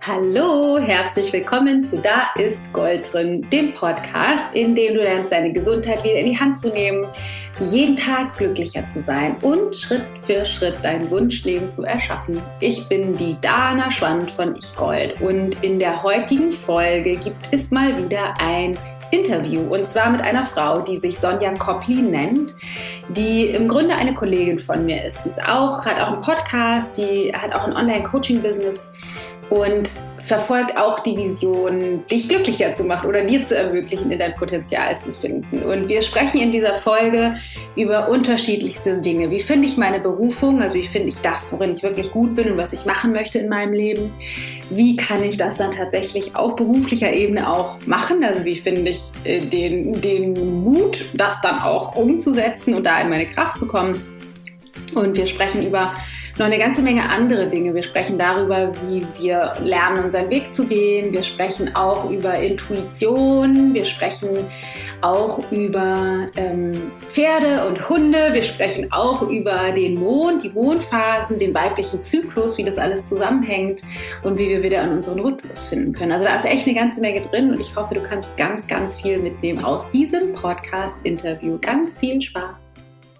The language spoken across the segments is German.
Hallo, herzlich willkommen zu Da ist Gold drin, dem Podcast, in dem du lernst, deine Gesundheit wieder in die Hand zu nehmen, jeden Tag glücklicher zu sein und Schritt für Schritt dein Wunschleben zu erschaffen. Ich bin die Dana Schwand von Ich Gold und in der heutigen Folge gibt es mal wieder ein Interview und zwar mit einer Frau, die sich Sonja Coppli nennt, die im Grunde eine Kollegin von mir ist. Sie hat auch einen Podcast, die hat auch ein Online-Coaching-Business und verfolgt auch die Vision, dich glücklicher zu machen oder dir zu ermöglichen, in dein Potenzial zu finden. Und wir sprechen in dieser Folge über unterschiedlichste Dinge. Wie finde ich meine Berufung? Also wie finde ich das, worin ich wirklich gut bin und was ich machen möchte in meinem Leben? Wie kann ich das dann tatsächlich auf beruflicher Ebene auch machen? Also wie finde ich den Mut, das dann auch umzusetzen und da in meine Kraft zu kommen? Und wir sprechen über noch eine ganze Menge andere Dinge. Wir sprechen darüber, wie wir lernen, unseren Weg zu gehen. Wir sprechen auch über Intuition. Wir sprechen auch über Pferde und Hunde. Wir sprechen auch über den Mond, die Mondphasen, den weiblichen Zyklus, wie das alles zusammenhängt und wie wir wieder in unseren Rhythmus finden können. Also da ist echt eine ganze Menge drin und ich hoffe, du kannst ganz, ganz viel mitnehmen aus diesem Podcast-Interview. Ganz viel Spaß!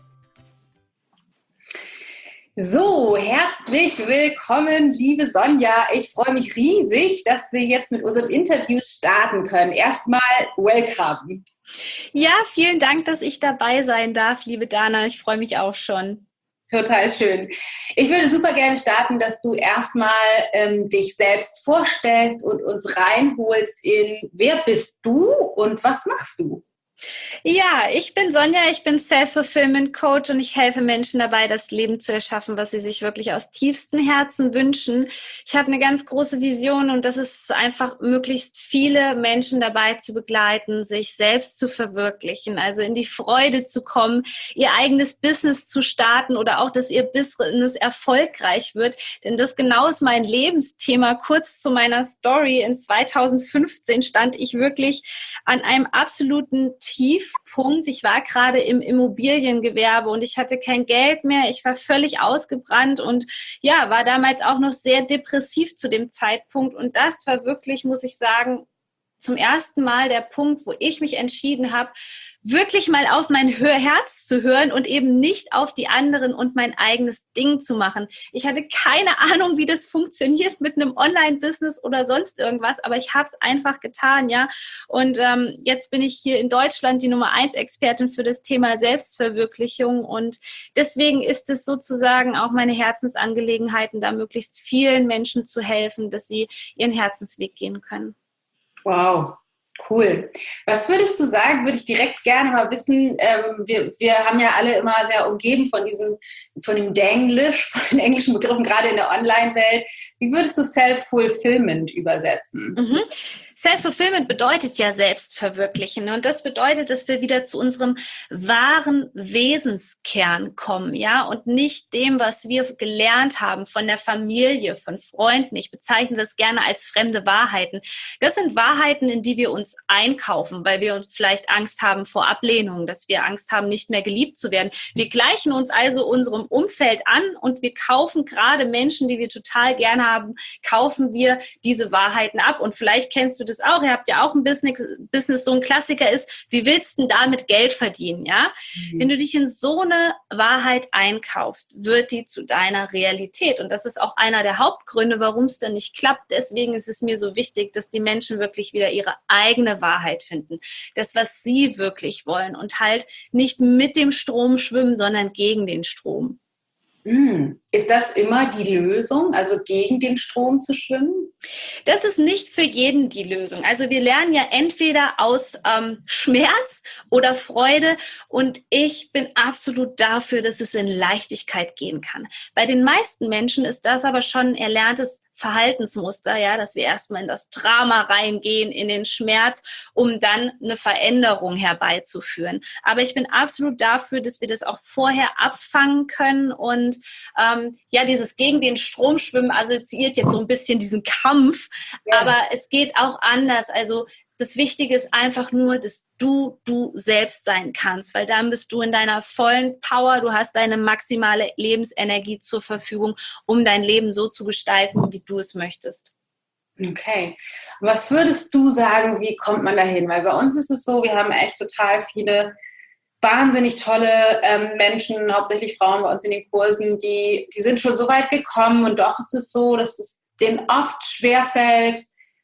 So, herzlich willkommen, liebe Sonja. Ich freue mich riesig, dass wir jetzt mit unserem Interview starten können. Erstmal welcome. Ja, vielen Dank, dass ich dabei sein darf, liebe Dana. Ich freue mich auch schon. Total schön. Ich würde super gerne starten, dass du erstmal dich selbst vorstellst und uns reinholst in wer bist du und was machst du? Ja, ich bin Sonja, ich bin Self-Fulfillment Coach und ich helfe Menschen dabei, das Leben zu erschaffen, was sie sich wirklich aus tiefstem Herzen wünschen. Ich habe eine ganz große Vision und das ist einfach, möglichst viele Menschen dabei zu begleiten, sich selbst zu verwirklichen, also in die Freude zu kommen, ihr eigenes Business zu starten oder auch, dass ihr Business erfolgreich wird. Denn das genau ist mein Lebensthema. Kurz zu meiner Story. In 2015 stand ich wirklich an einem absoluten Tiefpunkt. Ich war gerade im Immobiliengewerbe und ich hatte kein Geld mehr. Ich war völlig ausgebrannt und ja, war damals auch noch sehr depressiv zu dem Zeitpunkt. Und das war wirklich, muss ich sagen, zum ersten Mal der Punkt, wo ich mich entschieden habe, wirklich mal auf mein Herz zu hören und eben nicht auf die anderen und mein eigenes Ding zu machen. Ich hatte keine Ahnung, wie das funktioniert mit einem Online-Business oder sonst irgendwas, aber ich habe es einfach getan, ja. Und jetzt bin ich hier in Deutschland die Nummer 1 Expertin für das Thema Selbstverwirklichung und deswegen ist es sozusagen auch meine Herzensangelegenheiten, da möglichst vielen Menschen zu helfen, dass sie ihren Herzensweg gehen können. Wow, cool. Was würdest du sagen, würde ich direkt gerne mal wissen, wir haben ja alle immer sehr umgeben von dem Denglisch, von den englischen Begriffen, gerade in der Online-Welt. Wie würdest du Self-Fulfillment übersetzen? Mhm. Self-Fulfillment bedeutet ja Selbstverwirklichen und das bedeutet, dass wir wieder zu unserem wahren Wesenskern kommen, ja, und nicht dem, was wir gelernt haben von der Familie, von Freunden. Ich bezeichne das gerne als fremde Wahrheiten. Das sind Wahrheiten, in die wir uns einkaufen, weil wir uns vielleicht Angst haben vor Ablehnung, dass wir Angst haben, nicht mehr geliebt zu werden. Wir gleichen uns also unserem Umfeld an und wir kaufen gerade Menschen, die wir total gerne haben, kaufen wir diese Wahrheiten ab und vielleicht kennst du das auch, ihr habt ja auch ein Business, so ein Klassiker ist, wie willst du denn damit Geld verdienen, ja? Mhm. Wenn du dich in so eine Wahrheit einkaufst, wird die zu deiner Realität und das ist auch einer der Hauptgründe, warum es dann nicht klappt. Deswegen ist es mir so wichtig, dass die Menschen wirklich wieder ihre eigene Wahrheit finden, das, was sie wirklich wollen und halt nicht mit dem Strom schwimmen, sondern gegen den Strom. Ist das immer die Lösung, also gegen den Strom zu schwimmen? Das ist nicht für jeden die Lösung. Also wir lernen ja entweder aus Schmerz oder Freude und ich bin absolut dafür, dass es in Leichtigkeit gehen kann. Bei den meisten Menschen ist das aber schon ein erlerntes Verhaltensmuster, ja, dass wir erstmal in das Drama reingehen, in den Schmerz, um dann eine Veränderung herbeizuführen. Aber ich bin absolut dafür, dass wir das auch vorher abfangen können und ja, dieses gegen den Strom schwimmen assoziiert jetzt so ein bisschen diesen Kampf, ja. Aber es geht auch anders. Also das Wichtige ist einfach nur, dass du selbst sein kannst, weil dann bist du in deiner vollen Power, du hast deine maximale Lebensenergie zur Verfügung, um dein Leben so zu gestalten, wie du es möchtest. Okay. Was würdest du sagen, wie kommt man dahin? Weil bei uns ist es so, wir haben echt total viele wahnsinnig tolle Menschen, hauptsächlich Frauen bei uns in den Kursen, die sind schon so weit gekommen und doch ist es so, dass es denen oft schwerfällt,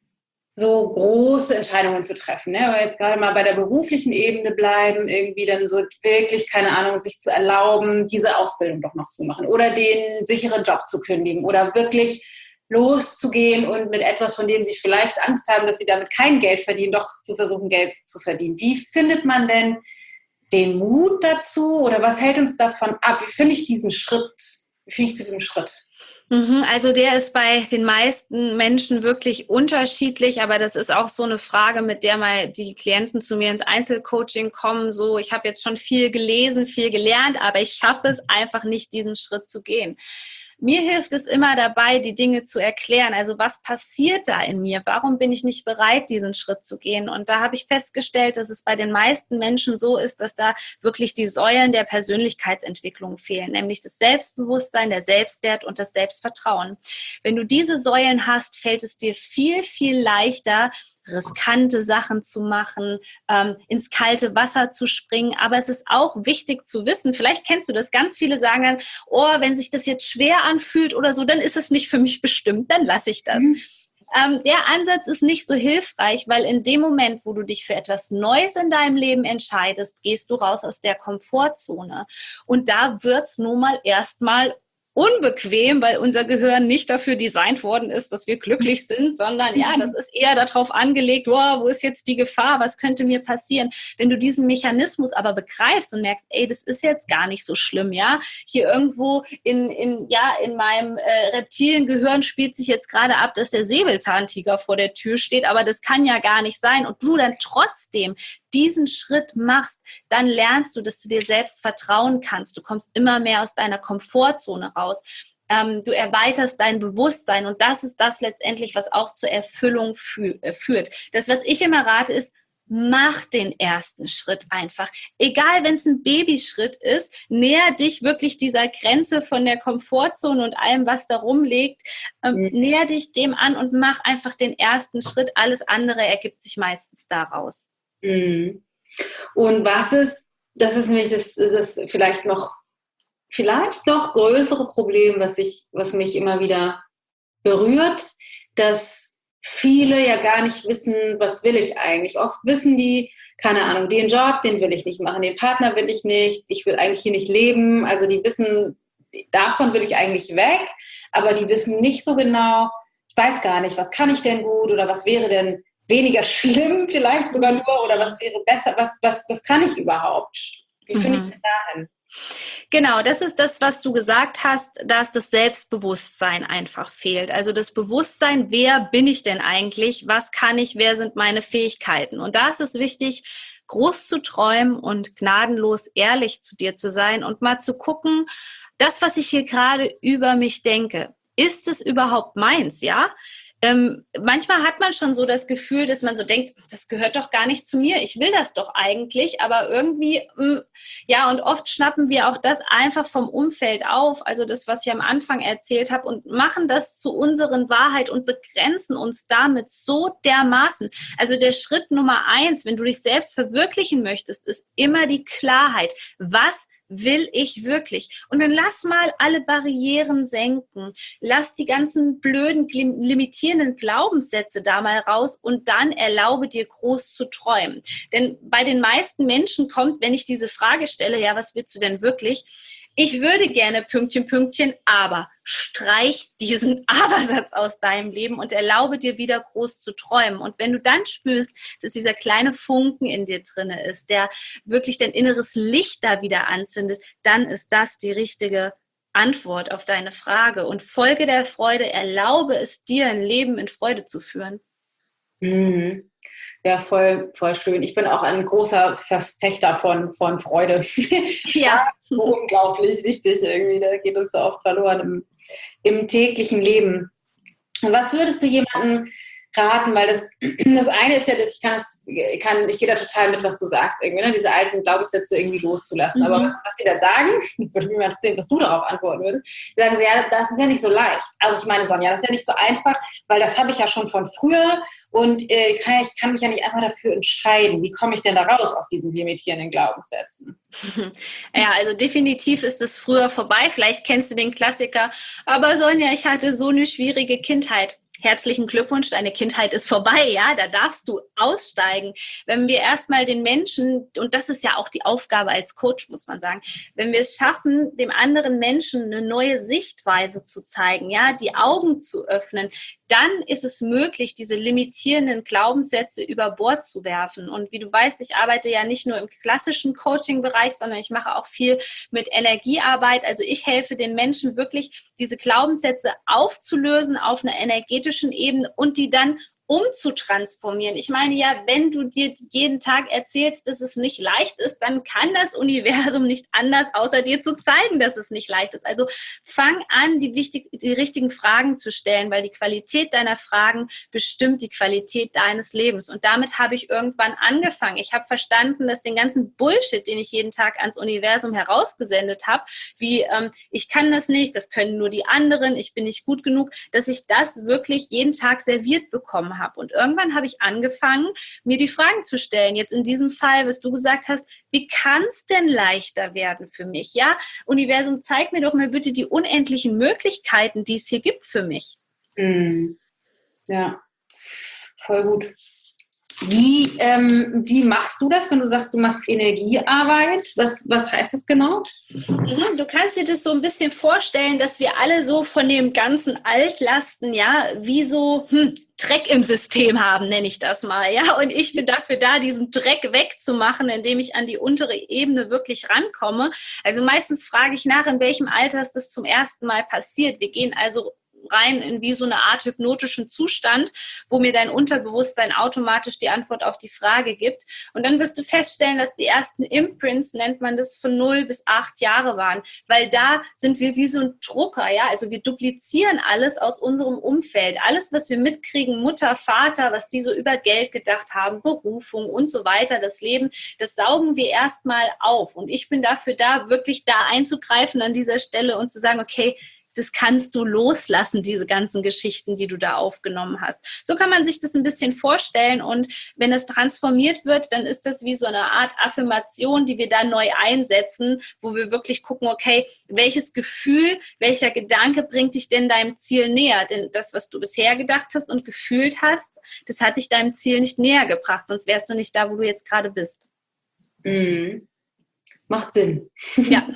so große Entscheidungen zu treffen. Ne? Wenn wir jetzt gerade mal bei der beruflichen Ebene bleiben, irgendwie dann so wirklich, keine Ahnung, sich zu erlauben, diese Ausbildung doch noch zu machen oder den sicheren Job zu kündigen oder wirklich loszugehen und mit etwas, von dem sie vielleicht Angst haben, dass sie damit kein Geld verdienen, doch zu versuchen, Geld zu verdienen. Wie findet man denn den Mut dazu oder was hält uns davon ab? Wie finde ich diesen Schritt? Wie finde ich zu diesem Schritt? Also der ist bei den meisten Menschen wirklich unterschiedlich, aber das ist auch so eine Frage, mit der mal die Klienten zu mir ins Einzelcoaching kommen, so ich habe jetzt schon viel gelesen, viel gelernt, aber ich schaffe es einfach nicht, diesen Schritt zu gehen. Mir hilft es immer dabei, die Dinge zu erklären. Also was passiert da in mir? Warum bin ich nicht bereit, diesen Schritt zu gehen? Und da habe ich festgestellt, dass es bei den meisten Menschen so ist, dass da wirklich die Säulen der Persönlichkeitsentwicklung fehlen, nämlich das Selbstbewusstsein, der Selbstwert und das Selbstvertrauen. Wenn du diese Säulen hast, fällt es dir viel, viel leichter, riskante Sachen zu machen, ins kalte Wasser zu springen. Aber es ist auch wichtig zu wissen, vielleicht kennst du das, ganz viele sagen dann, oh, wenn sich das jetzt schwer anfühlt oder so, dann ist es nicht für mich bestimmt, dann lasse ich das. Der Ansatz ist nicht so hilfreich, weil in dem Moment, wo du dich für etwas Neues in deinem Leben entscheidest, gehst du raus aus der Komfortzone. Und da wird's nun mal erstmal unbequem, weil unser Gehirn nicht dafür designt worden ist, dass wir glücklich sind, sondern ja, das ist eher darauf angelegt, wow, wo ist jetzt die Gefahr, was könnte mir passieren? Wenn du diesen Mechanismus aber begreifst und merkst, ey, das ist jetzt gar nicht so schlimm, ja, hier irgendwo in meinem Reptiliengehirn spielt sich jetzt gerade ab, dass der Säbelzahntiger vor der Tür steht, aber das kann ja gar nicht sein und du dann trotzdem diesen Schritt machst, dann lernst du, dass du dir selbst vertrauen kannst. Du kommst immer mehr aus deiner Komfortzone raus. Du erweiterst dein Bewusstsein und das ist das letztendlich, was auch zur Erfüllung führt. Das, was ich immer rate, ist, mach den ersten Schritt einfach. Egal, wenn es ein Babyschritt ist, näher dich wirklich dieser Grenze von der Komfortzone und allem, was da rumliegt, näher dich dem an und mach einfach den ersten Schritt. Alles andere ergibt sich meistens daraus. Und das ist nämlich das vielleicht noch größere Problem, was mich immer wieder berührt, dass viele ja gar nicht wissen, was will ich eigentlich. Oft wissen die, keine Ahnung, den Job, den will ich nicht machen, den Partner will ich nicht, ich will eigentlich hier nicht leben. Also die wissen, davon will ich eigentlich weg, aber die wissen nicht so genau, ich weiß gar nicht, was kann ich denn gut oder was wäre denn weniger schlimm vielleicht sogar nur oder was wäre besser, was kann ich überhaupt? Wie finde ich denn dahin? Genau, das ist das, was du gesagt hast, dass das Selbstbewusstsein einfach fehlt. Also das Bewusstsein, wer bin ich denn eigentlich, was kann ich, wer sind meine Fähigkeiten? Und da ist es wichtig, groß zu träumen und gnadenlos ehrlich zu dir zu sein und mal zu gucken, das, was ich hier gerade über mich denke, ist es überhaupt meins, ja? Manchmal hat man schon so das Gefühl, dass man so denkt, das gehört doch gar nicht zu mir, ich will das doch eigentlich, aber irgendwie, ja, und oft schnappen wir auch das einfach vom Umfeld auf, also das, was ich am Anfang erzählt habe, und machen das zu unseren Wahrheit und begrenzen uns damit so dermaßen. Also der Schritt Nummer 1, wenn du dich selbst verwirklichen möchtest, ist immer die Klarheit. Was will ich wirklich? Und dann lass mal alle Barrieren senken. Lass die ganzen blöden, limitierenden Glaubenssätze da mal raus und dann erlaube dir groß zu träumen. Denn bei den meisten Menschen kommt, wenn ich diese Frage stelle, ja, was willst du denn wirklich? Ich würde gerne Pünktchen, Pünktchen, aber streich diesen Abersatz aus deinem Leben und erlaube dir wieder groß zu träumen. Und wenn du dann spürst, dass dieser kleine Funken in dir drinne ist, der wirklich dein inneres Licht da wieder anzündet, dann ist das die richtige Antwort auf deine Frage. Und folge der Freude, erlaube es dir, ein Leben in Freude zu führen. Mhm. Ja, voll schön. Ich bin auch ein großer Verfechter von Freude. Ja. Unglaublich wichtig irgendwie. Da geht uns so oft verloren im täglichen Leben. Und was würdest du jemandem raten, weil das eine ist ja, dass ich gehe da total mit, was du sagst, irgendwie, ne? Diese alten Glaubenssätze irgendwie loszulassen. Aber was sie dann sagen, würde mich mal interessieren, was du darauf antworten würdest, sagen sie, ja, das ist ja nicht so leicht. Also ich meine, Sonja, das ist ja nicht so einfach, weil das habe ich ja schon von früher und ich kann mich ja nicht einfach dafür entscheiden. Wie komme ich denn da raus aus diesen limitierenden Glaubenssätzen? Ja, also definitiv ist es früher vorbei. Vielleicht kennst du den Klassiker, aber Sonja, ich hatte so eine schwierige Kindheit. Herzlichen Glückwunsch, deine Kindheit ist vorbei, ja, da darfst du aussteigen. Wenn wir erstmal den Menschen, und das ist ja auch die Aufgabe als Coach, muss man sagen, wenn wir es schaffen, dem anderen Menschen eine neue Sichtweise zu zeigen, ja, die Augen zu öffnen, dann ist es möglich, diese limitierenden Glaubenssätze über Bord zu werfen. Und wie du weißt, ich arbeite ja nicht nur im klassischen Coaching-Bereich, sondern ich mache auch viel mit Energiearbeit. Also ich helfe den Menschen wirklich, diese Glaubenssätze aufzulösen auf einer energetischen Ebene und die dann umzutransformieren. Ich meine ja, wenn du dir jeden Tag erzählst, dass es nicht leicht ist, dann kann das Universum nicht anders, außer dir zu zeigen, dass es nicht leicht ist. Also fang an, die richtigen Fragen zu stellen, weil die Qualität deiner Fragen bestimmt die Qualität deines Lebens. Und damit habe ich irgendwann angefangen. Ich habe verstanden, dass den ganzen Bullshit, den ich jeden Tag ans Universum herausgesendet habe, wie ich kann das nicht, das können nur die anderen, ich bin nicht gut genug, dass ich das wirklich jeden Tag serviert bekommen habe. Und irgendwann habe ich angefangen, mir die Fragen zu stellen. Jetzt in diesem Fall, was du gesagt hast, wie kann es denn leichter werden für mich? Ja, Universum, zeig mir doch mal bitte die unendlichen Möglichkeiten, die es hier gibt für mich. Ja, voll gut. Wie machst du das, wenn du sagst, du machst Energiearbeit? Was heißt das genau? Du kannst dir das so ein bisschen vorstellen, dass wir alle so von dem ganzen Altlasten, ja, wie so Dreck im System haben, nenne ich das mal, ja. Und ich bin dafür da, diesen Dreck wegzumachen, indem ich an die untere Ebene wirklich rankomme. Also meistens frage ich nach, in welchem Alter ist das zum ersten Mal passiert. Wir gehen also rein in wie so eine Art hypnotischen Zustand, wo mir dein Unterbewusstsein automatisch die Antwort auf die Frage gibt. Und dann wirst du feststellen, dass die ersten Imprints, nennt man das, von 0 bis 8 Jahre waren. Weil da sind wir wie so ein Drucker, ja. Also wir duplizieren alles aus unserem Umfeld. Alles, was wir mitkriegen, Mutter, Vater, was die so über Geld gedacht haben, Berufung und so weiter, das Leben, das saugen wir erstmal auf. Und ich bin dafür da, wirklich da einzugreifen an dieser Stelle und zu sagen, okay, das kannst du loslassen, diese ganzen Geschichten, die du da aufgenommen hast. So kann man sich das ein bisschen vorstellen und wenn es transformiert wird, dann ist das wie so eine Art Affirmation, die wir da neu einsetzen, wo wir wirklich gucken, okay, welches Gefühl, welcher Gedanke bringt dich denn deinem Ziel näher? Denn das, was du bisher gedacht hast und gefühlt hast, das hat dich deinem Ziel nicht näher gebracht, sonst wärst du nicht da, wo du jetzt gerade bist. Macht Sinn. Ja.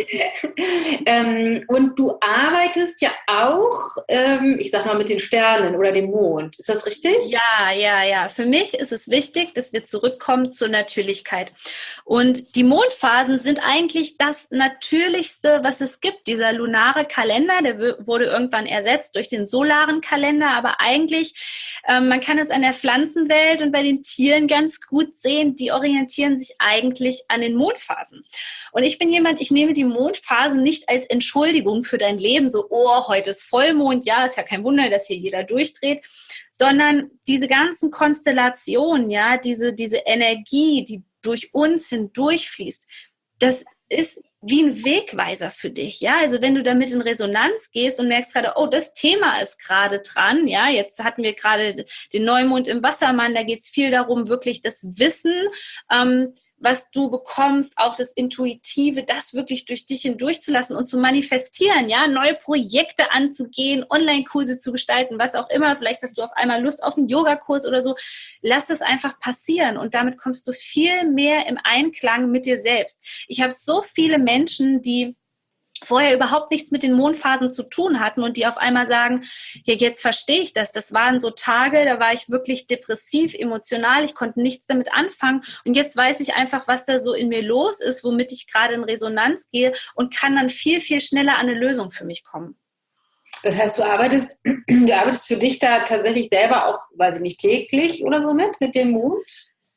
Und du arbeitest ja auch, ich sag mal, mit den Sternen oder dem Mond. Ist das richtig? Ja. Für mich ist es wichtig, dass wir zurückkommen zur Natürlichkeit. Und die Mondphasen sind eigentlich das Natürlichste, was es gibt. Dieser lunare Kalender, der wurde irgendwann ersetzt durch den solaren Kalender. Aber eigentlich, man kann es an der Pflanzenwelt und bei den Tieren ganz gut sehen, die orientieren sich eigentlich an den Mondphasen. Und ich bin jemand, ich nehme die Mondphasen nicht als Entschuldigung für dein Leben, so, oh, heute ist Vollmond, ja, ist ja kein Wunder, dass hier jeder durchdreht, sondern diese ganzen Konstellationen, ja, diese Energie, die durch uns hindurchfließt, das ist wie ein Wegweiser für dich, ja, also wenn du damit in Resonanz gehst und merkst gerade, oh, das Thema ist gerade dran, ja, jetzt hatten wir gerade den Neumond im Wassermann, da geht es viel darum, wirklich das Wissen, was du bekommst, auch das Intuitive, das wirklich durch dich hindurchzulassen und zu manifestieren, ja, neue Projekte anzugehen, Online-Kurse zu gestalten, was auch immer, vielleicht hast du auf einmal Lust auf einen Yogakurs oder so, lass es einfach passieren und damit kommst du viel mehr im Einklang mit dir selbst. Ich habe so viele Menschen, die vorher überhaupt nichts mit den Mondphasen zu tun hatten und die auf einmal sagen, ja, jetzt verstehe ich das. Das waren so Tage, da war ich wirklich depressiv, emotional, ich konnte nichts damit anfangen und jetzt weiß ich einfach, was da so in mir los ist, womit ich gerade in Resonanz gehe und kann dann viel, viel schneller an eine Lösung für mich kommen. Das heißt, du arbeitest für dich da tatsächlich selber auch, weiß ich nicht, täglich oder so mit dem Mond?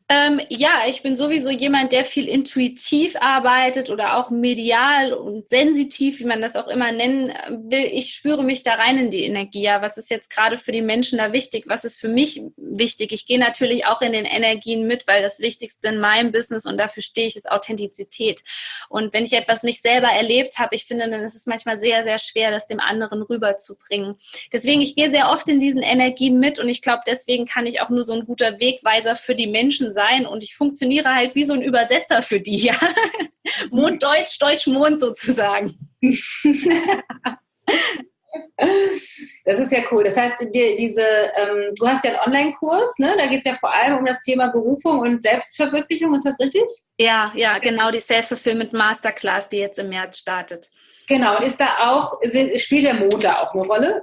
Ja, ich bin sowieso jemand, der viel intuitiv arbeitet oder auch medial und sensitiv, wie man das auch immer nennen will. Ich spüre mich da rein in die Energie. Ja, was ist jetzt gerade für die Menschen da wichtig? Was ist für mich wichtig? Ich gehe natürlich auch in den Energien mit, weil das Wichtigste in meinem Business, und dafür stehe ich, ist Authentizität. Und wenn ich etwas nicht selber erlebt habe, ich finde, dann ist es manchmal sehr, sehr schwer, das dem anderen rüberzubringen. Deswegen, ich gehe sehr oft in diesen Energien mit, und ich glaube, deswegen kann ich auch nur so ein guter Wegweiser für die Menschen sein, und ich funktioniere halt wie so ein Übersetzer für die, ja. Mond Deutsch, Deutsch Mond sozusagen. Das ist ja cool. Das heißt, du hast ja einen Online-Kurs, ne? Da geht es ja vor allem um das Thema Berufung und Selbstverwirklichung, ist das richtig? Ja, genau, die Self-Fulfillment Masterclass, die jetzt im März startet. Genau, und spielt der Mond da auch eine Rolle?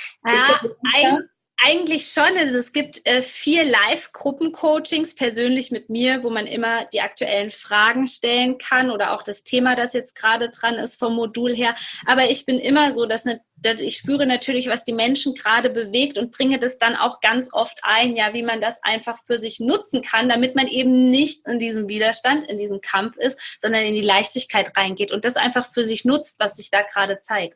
Ja, eigentlich schon. Also es gibt 4 Live-Gruppen-Coachings persönlich mit mir, wo man immer die aktuellen Fragen stellen kann oder auch das Thema, das jetzt gerade dran ist vom Modul her. Aber ich bin immer so, dass ich spüre natürlich, was die Menschen gerade bewegt, und bringe das dann auch ganz oft ein, ja, wie man das einfach für sich nutzen kann, damit man eben nicht in diesem Widerstand, in diesem Kampf ist, sondern in die Leichtigkeit reingeht und das einfach für sich nutzt, was sich da gerade zeigt.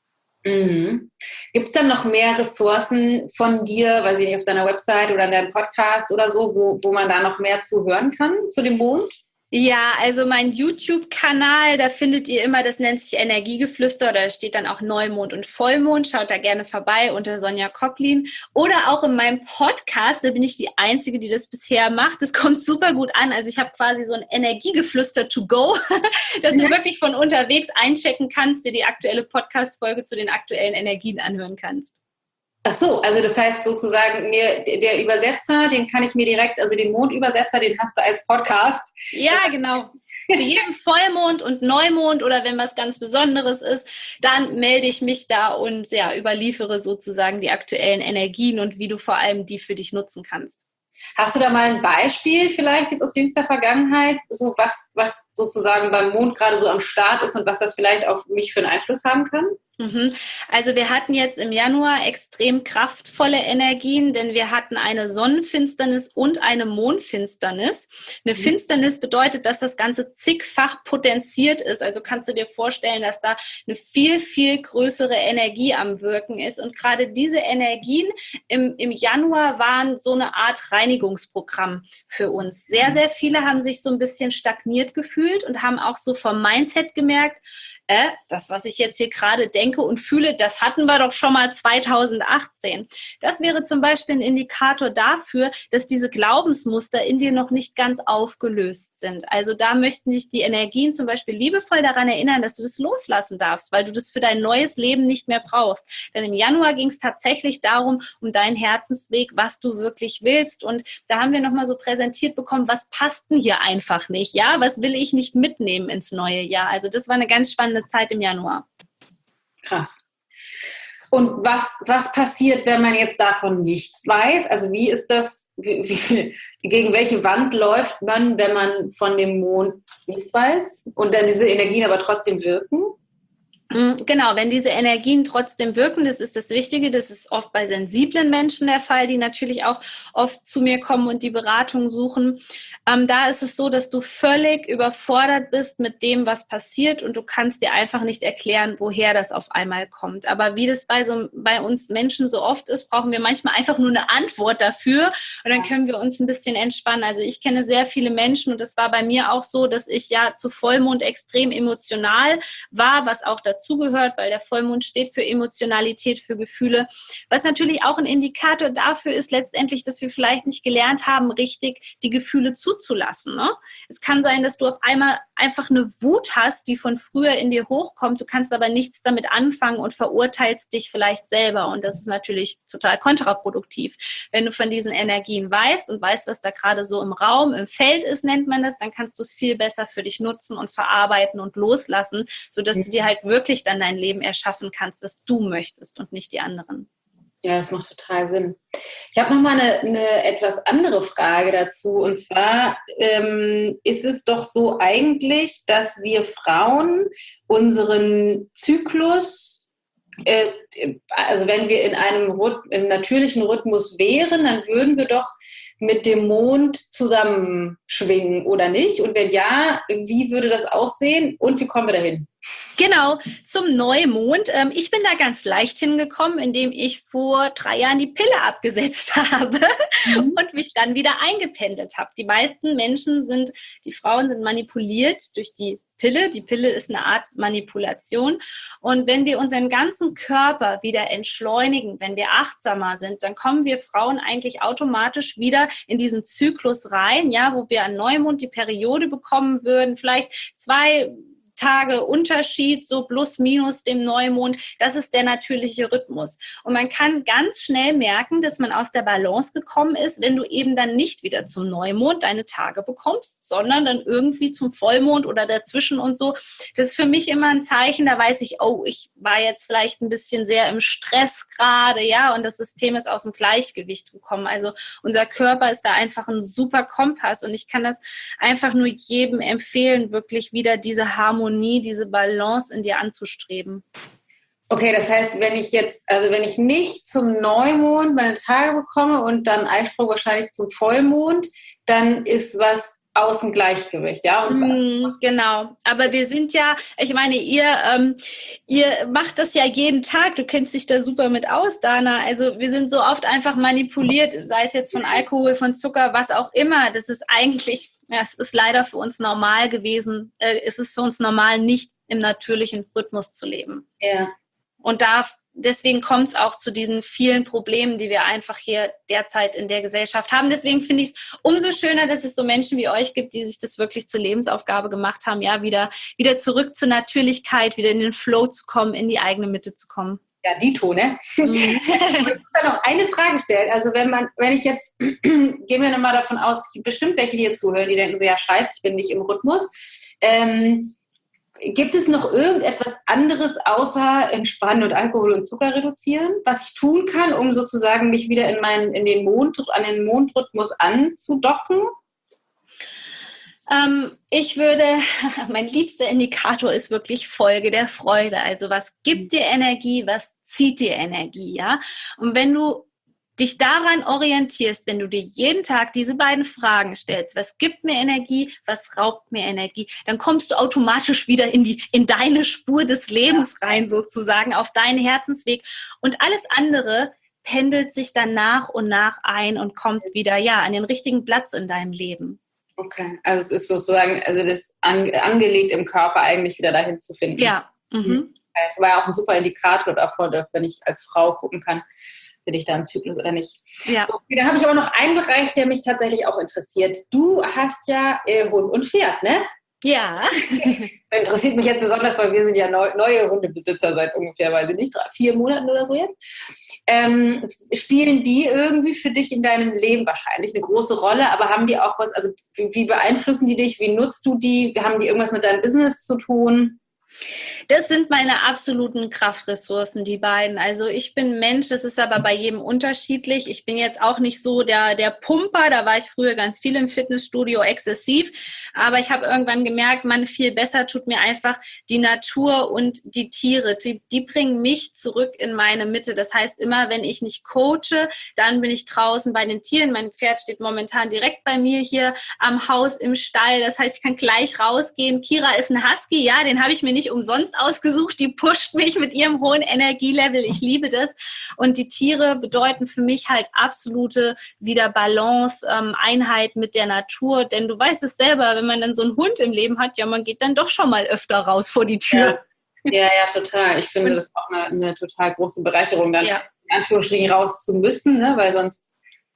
Mhm. Gibt es dann noch mehr Ressourcen von dir, weiß ich nicht, auf deiner Website oder in deinem Podcast oder so, wo man da noch mehr zu hören kann, zu dem Mond? Ja, also mein YouTube-Kanal, da findet ihr immer, das nennt sich Energiegeflüster, oder da steht dann auch Neumond und Vollmond. Schaut da gerne vorbei unter Sonja Cocklin. Oder auch in meinem Podcast, da bin ich die Einzige, die das bisher macht. Das kommt super gut an. Also ich habe quasi so ein Energiegeflüster to go, dass du wirklich von unterwegs einchecken kannst, dir die aktuelle Podcast-Folge zu den aktuellen Energien anhören kannst. Ach so, also das heißt sozusagen, der Übersetzer, den kann ich mir direkt, also den Mondübersetzer, den hast du als Podcast. Ja, genau. Zu jedem Vollmond und Neumond, oder wenn was ganz Besonderes ist, dann melde ich mich da und ja, überliefere sozusagen die aktuellen Energien und wie du vor allem die für dich nutzen kannst. Hast du da mal ein Beispiel vielleicht jetzt aus jüngster Vergangenheit, so was sozusagen beim Mond gerade so am Start ist und was das vielleicht auf mich für einen Einfluss haben kann? Also wir hatten jetzt im Januar extrem kraftvolle Energien, denn wir hatten eine Sonnenfinsternis und eine Mondfinsternis. Eine Finsternis bedeutet, dass das Ganze zigfach potenziert ist. Also kannst du dir vorstellen, dass da eine viel, viel größere Energie am Wirken ist. Und gerade diese Energien im Januar waren so eine Art Reinigungsprogramm für uns. Sehr, sehr viele haben sich so ein bisschen stagniert gefühlt und haben auch so vom Mindset gemerkt, das, was ich jetzt hier gerade denke und fühle, das hatten wir doch schon mal 2018. Das wäre zum Beispiel ein Indikator dafür, dass diese Glaubensmuster in dir noch nicht ganz aufgelöst sind. Also da möchten dich die Energien zum Beispiel liebevoll daran erinnern, dass du das loslassen darfst, weil du das für dein neues Leben nicht mehr brauchst. Denn im Januar ging es tatsächlich darum, um deinen Herzensweg, was du wirklich willst. Und da haben wir nochmal so präsentiert bekommen, was passt denn hier einfach nicht? Ja, was will ich nicht mitnehmen ins neue Jahr? Also das war eine ganz spannende Zeit im Januar. Krass. Und was passiert, wenn man jetzt davon nichts weiß? Also wie ist das, gegen welche Wand läuft man, wenn man von dem Mond nichts weiß und dann diese Energien aber trotzdem wirken? Genau, wenn diese Energien trotzdem wirken, das ist das Wichtige, das ist oft bei sensiblen Menschen der Fall, die natürlich auch oft zu mir kommen und die Beratung suchen. Da ist es so, dass du völlig überfordert bist mit dem, was passiert, und du kannst dir einfach nicht erklären, woher das auf einmal kommt. Aber wie das bei uns Menschen so oft ist, brauchen wir manchmal einfach nur eine Antwort dafür, und dann können wir uns ein bisschen entspannen. Also ich kenne sehr viele Menschen, und das war bei mir auch so, dass ich ja zu Vollmond extrem emotional war, was auch dazugehört, weil der Vollmond steht für Emotionalität, für Gefühle, was natürlich auch ein Indikator dafür ist letztendlich, dass wir vielleicht nicht gelernt haben, richtig die Gefühle zuzulassen. Ne? Es kann sein, dass du auf einmal einfach eine Wut hast, die von früher in dir hochkommt, du kannst aber nichts damit anfangen und verurteilst dich vielleicht selber, und das ist natürlich total kontraproduktiv. Wenn du von diesen Energien weißt und weißt, was da gerade so im Raum, im Feld ist, nennt man das, dann kannst du es viel besser für dich nutzen und verarbeiten und loslassen, sodass du dir halt wirklich dann dein Leben erschaffen kannst, was du möchtest und nicht die anderen. Ja, das macht total Sinn. Ich habe nochmal eine etwas andere Frage dazu. Und zwar ist es doch so eigentlich, dass wir Frauen unseren Zyklus Also wenn wir in einem im natürlichen Rhythmus wären, dann würden wir doch mit dem Mond zusammenschwingen, oder nicht? Und wenn ja, wie würde das aussehen und wie kommen wir dahin? Genau, zum Neumond. Ich bin da ganz leicht hingekommen, indem ich vor 3 Jahren die Pille abgesetzt habe und mich dann wieder eingependelt habe. Die meisten die Frauen sind manipuliert durch die Pille. Die Pille ist eine Art Manipulation. Und wenn wir unseren ganzen Körper wieder entschleunigen, wenn wir achtsamer sind, dann kommen wir Frauen eigentlich automatisch wieder in diesen Zyklus rein, ja, wo wir an Neumond die Periode bekommen würden, vielleicht 2 Tage Unterschied, so plus minus dem Neumond, das ist der natürliche Rhythmus. Und man kann ganz schnell merken, dass man aus der Balance gekommen ist, wenn du eben dann nicht wieder zum Neumond deine Tage bekommst, sondern dann irgendwie zum Vollmond oder dazwischen und so. Das ist für mich immer ein Zeichen, da weiß ich, oh, ich war jetzt vielleicht ein bisschen sehr im Stress gerade, ja, und das System ist aus dem Gleichgewicht gekommen. Also unser Körper ist da einfach ein super Kompass und ich kann das einfach nur jedem empfehlen, wirklich wieder diese Harmonie, diese Balance in dir anzustreben. Okay, das heißt, wenn ich nicht zum Neumond meine Tage bekomme und dann Eisprung wahrscheinlich zum Vollmond, dann ist was aus dem Gleichgewicht, ja? Und genau, aber wir sind ja, ich meine, ihr macht das ja jeden Tag, du kennst dich da super mit aus, Dana, also wir sind so oft einfach manipuliert, sei es jetzt von Alkohol, von Zucker, was auch immer, das ist eigentlich, ja, es ist leider für uns normal gewesen, es ist für uns normal, nicht im natürlichen Rhythmus zu leben. Ja. Und deswegen kommt es auch zu diesen vielen Problemen, die wir einfach hier derzeit in der Gesellschaft haben. Deswegen finde ich es umso schöner, dass es so Menschen wie euch gibt, die sich das wirklich zur Lebensaufgabe gemacht haben, ja, wieder zurück zur Natürlichkeit, wieder in den Flow zu kommen, in die eigene Mitte zu kommen. Ja, Dito, ne? Ich muss da noch eine Frage stellen. Also wenn ich jetzt, gehen wir nochmal davon aus, bestimmt welche, die hier zuhören, die denken so, ja scheiße, ich bin nicht im Rhythmus. Gibt es noch irgendetwas anderes außer Entspannen und Alkohol und Zucker reduzieren, was ich tun kann, um sozusagen mich wieder an den Mondrhythmus anzudocken? Mein liebster Indikator ist wirklich Folge der Freude. Also was gibt dir Energie, was zieht dir Energie, ja? Und wenn du dich daran orientierst, wenn du dir jeden Tag diese beiden Fragen stellst, was gibt mir Energie, was raubt mir Energie, dann kommst du automatisch wieder in deine Spur des Lebens rein, sozusagen, auf deinen Herzensweg. Und alles andere pendelt sich dann nach und nach ein und kommt wieder, ja, an den richtigen Platz in deinem Leben. Okay, also es ist sozusagen, also das angelegt im Körper eigentlich wieder dahin zu finden. Ja. Mhm. Es war ja auch ein super Indikator davon, wenn ich als Frau gucken kann, bin ich da im Zyklus oder nicht. Ja. So, okay, dann habe ich aber noch einen Bereich, der mich tatsächlich auch interessiert. Du hast ja Hund und Pferd, ne? Ja. Das interessiert mich jetzt besonders, weil wir sind ja neue Hundebesitzer seit ungefähr, weiß ich nicht, 4 Monaten oder so jetzt. Spielen die irgendwie für dich in deinem Leben wahrscheinlich eine große Rolle, aber haben die auch was, also wie beeinflussen die dich, wie nutzt du die, haben die irgendwas mit deinem Business zu tun? Das sind meine absoluten Kraftressourcen, die beiden. Also ich bin Mensch, das ist aber bei jedem unterschiedlich. Ich bin jetzt auch nicht so der Pumper, da war ich früher ganz viel im Fitnessstudio, exzessiv. Aber ich habe irgendwann gemerkt, viel besser tut mir einfach die Natur und die Tiere. Die bringen mich zurück in meine Mitte. Das heißt, immer wenn ich nicht coache, dann bin ich draußen bei den Tieren. Mein Pferd steht momentan direkt bei mir hier am Haus im Stall. Das heißt, ich kann gleich rausgehen. Kira ist ein Husky, ja, den habe ich mir nicht umsonst ausgesucht, die pusht mich mit ihrem hohen Energielevel, ich liebe das und die Tiere bedeuten für mich halt absolute wieder Balance, Einheit mit der Natur, denn du weißt es selber, wenn man dann so einen Hund im Leben hat, ja, man geht dann doch schon mal öfter raus vor die Tür. Ja, total. Ich finde das auch eine total große Bereicherung, dann in Anführungsstrichen raus zu müssen, ne? Weil sonst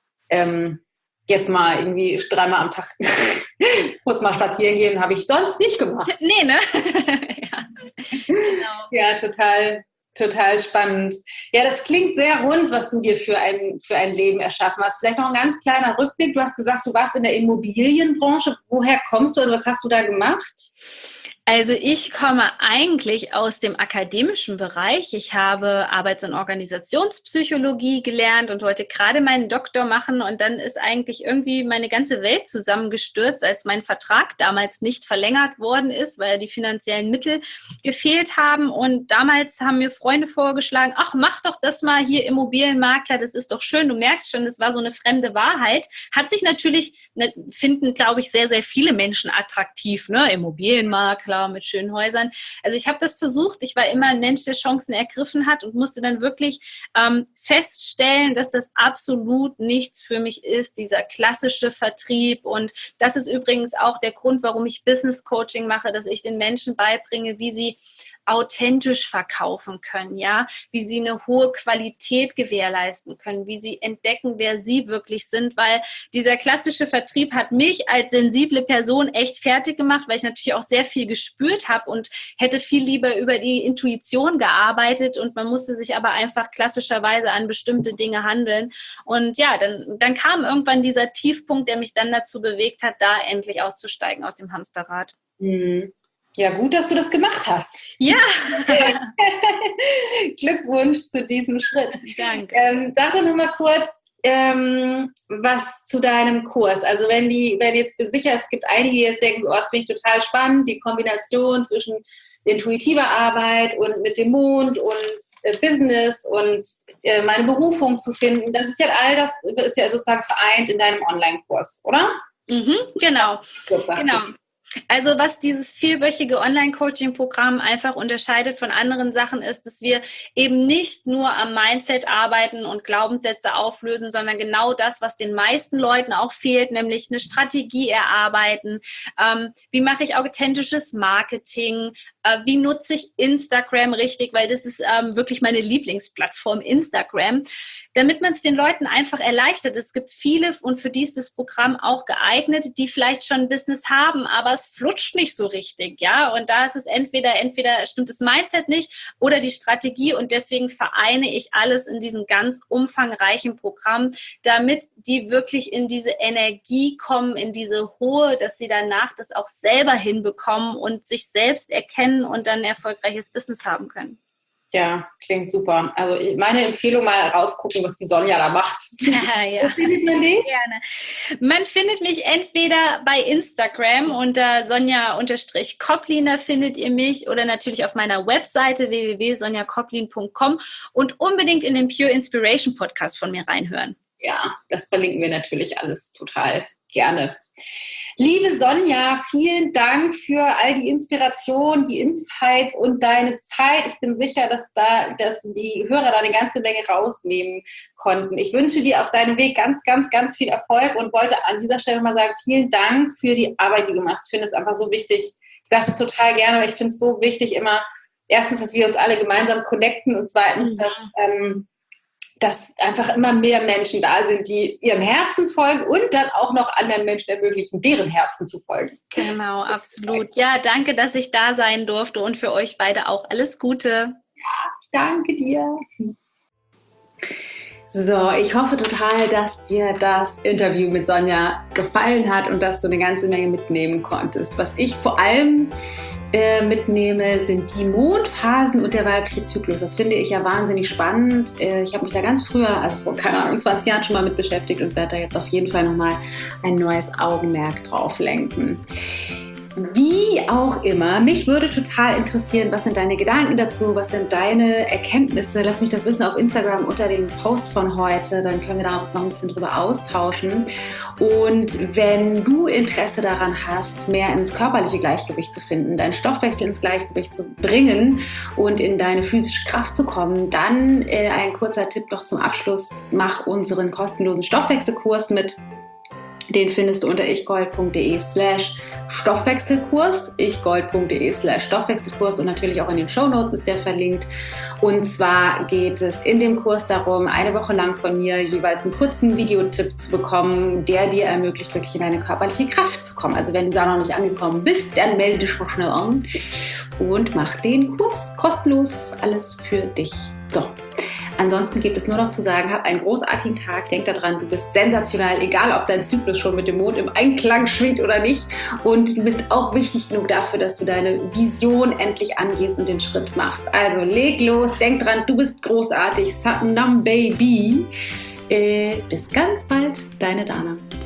jetzt mal irgendwie 3-mal am Tag kurz mal spazieren gehen, habe ich sonst nicht gemacht. Nee, ne? Genau. Ja, total spannend. Ja, das klingt sehr rund, was du dir für ein Leben erschaffen hast. Vielleicht noch ein ganz kleiner Rückblick. Du hast gesagt, du warst in der Immobilienbranche. Woher kommst du? Also was hast du da gemacht? Also ich komme eigentlich aus dem akademischen Bereich. Ich habe Arbeits- und Organisationspsychologie gelernt und wollte gerade meinen Doktor machen. Und dann ist eigentlich irgendwie meine ganze Welt zusammengestürzt, als mein Vertrag damals nicht verlängert worden ist, weil die finanziellen Mittel gefehlt haben. Und damals haben mir Freunde vorgeschlagen, ach, mach doch das mal hier Immobilienmakler, das ist doch schön. Du merkst schon, das war so eine fremde Wahrheit. Hat sich natürlich, finden, glaube ich, sehr, sehr viele Menschen attraktiv, ne? Immobilienmakler mit schönen Häusern. Also ich habe das versucht. Ich war immer ein Mensch, der Chancen ergriffen hat und musste dann wirklich feststellen, dass das absolut nichts für mich ist, dieser klassische Vertrieb. Und das ist übrigens auch der Grund, warum ich Business Coaching mache, dass ich den Menschen beibringe, wie sie authentisch verkaufen können, ja, wie sie eine hohe Qualität gewährleisten können, wie sie entdecken, wer sie wirklich sind, weil dieser klassische Vertrieb hat mich als sensible Person echt fertig gemacht, weil ich natürlich auch sehr viel gespürt habe und hätte viel lieber über die Intuition gearbeitet und man musste sich aber einfach klassischerweise an bestimmte Dinge handeln und ja, dann kam irgendwann dieser Tiefpunkt, der mich dann dazu bewegt hat, da endlich auszusteigen aus dem Hamsterrad. Mhm. Ja, gut, dass du das gemacht hast. Ja. Glückwunsch zu diesem Schritt. Danke. Sag doch noch mal kurz was zu deinem Kurs. Also wenn jetzt sicher, es gibt einige, die jetzt denken, oh, das finde ich total spannend, die Kombination zwischen intuitiver Arbeit und mit dem Mond und Business und meine Berufung zu finden. Das ist ja all das ist ja sozusagen vereint in deinem Online-Kurs, oder? Mhm, genau. Also was dieses 4-wöchige Online-Coaching-Programm einfach unterscheidet von anderen Sachen ist, dass wir eben nicht nur am Mindset arbeiten und Glaubenssätze auflösen, sondern genau das, was den meisten Leuten auch fehlt, nämlich eine Strategie erarbeiten. Wie mache ich authentisches Marketing? Wie nutze ich Instagram richtig? Weil das ist wirklich meine Lieblingsplattform, Instagram. Damit man es den Leuten einfach erleichtert. Es gibt viele und für die ist das Programm auch geeignet, die vielleicht schon ein Business haben, aber es flutscht nicht so richtig, ja. Und da ist es entweder stimmt das Mindset nicht oder die Strategie und deswegen vereine ich alles in diesem ganz umfangreichen Programm, damit die wirklich in diese Energie kommen, in diese hohe, dass sie danach das auch selber hinbekommen und sich selbst erkennen und dann ein erfolgreiches Business haben können. Ja, klingt super. Also meine Empfehlung, mal raufgucken, was die Sonja da macht. Ja. Wo findet man dich? Gerne. Man findet mich entweder bei Instagram unter Sonja_Koplin, da findet ihr mich, oder natürlich auf meiner Webseite www.sonjakoplin.com und unbedingt in den Pure Inspiration Podcast von mir reinhören. Ja, das verlinken wir natürlich alles total gerne. Liebe Sonja, vielen Dank für all die Inspiration, die Insights und deine Zeit. Ich bin sicher, dass die Hörer da eine ganze Menge rausnehmen konnten. Ich wünsche dir auf deinem Weg ganz, ganz, ganz viel Erfolg und wollte an dieser Stelle mal sagen, vielen Dank für die Arbeit, die du machst. Ich finde es einfach so wichtig. Ich sage das total gerne, aber ich finde es so wichtig immer, erstens, dass wir uns alle gemeinsam connecten und zweitens, dass einfach immer mehr Menschen da sind, die ihrem Herzen folgen und dann auch noch anderen Menschen ermöglichen, deren Herzen zu folgen. Genau, absolut. Ja, danke, dass ich da sein durfte und für euch beide auch alles Gute. Ja, ich danke dir. So, ich hoffe total, dass dir das Interview mit Sonja gefallen hat und dass du eine ganze Menge mitnehmen konntest. Was ich vor allem mitnehme, sind die Mondphasen und der weibliche Zyklus. Das finde ich ja wahnsinnig spannend. Ich habe mich da ganz früher, also vor, 20 Jahren schon mal mit beschäftigt und werde da jetzt auf jeden Fall nochmal ein neues Augenmerk drauf lenken. Wie auch immer, mich würde total interessieren, was sind deine Gedanken dazu, was sind deine Erkenntnisse? Lass mich das wissen auf Instagram unter dem Post von heute, dann können wir da uns noch ein bisschen drüber austauschen. Und wenn du Interesse daran hast, mehr ins körperliche Gleichgewicht zu finden, deinen Stoffwechsel ins Gleichgewicht zu bringen und in deine physische Kraft zu kommen, dann ein kurzer Tipp noch zum Abschluss, mach unseren kostenlosen Stoffwechselkurs mit. Den findest du unter ichgold.de/Stoffwechselkurs, ichgold.de/Stoffwechselkurs und natürlich auch in den Shownotes ist der verlinkt. Und zwar geht es in dem Kurs darum, eine Woche lang von mir jeweils einen kurzen Videotipp zu bekommen, der dir ermöglicht, wirklich in deine körperliche Kraft zu kommen. Also wenn du da noch nicht angekommen bist, dann melde dich mal schnell an und mach den Kurs kostenlos, alles für dich. So. Ansonsten gibt es nur noch zu sagen, hab einen großartigen Tag, denk daran, du bist sensational, egal ob dein Zyklus schon mit dem Mond im Einklang schwingt oder nicht. Und du bist auch wichtig genug dafür, dass du deine Vision endlich angehst und den Schritt machst. Also leg los, denk dran, du bist großartig. Satnam Baby. Bis ganz bald, deine Dana.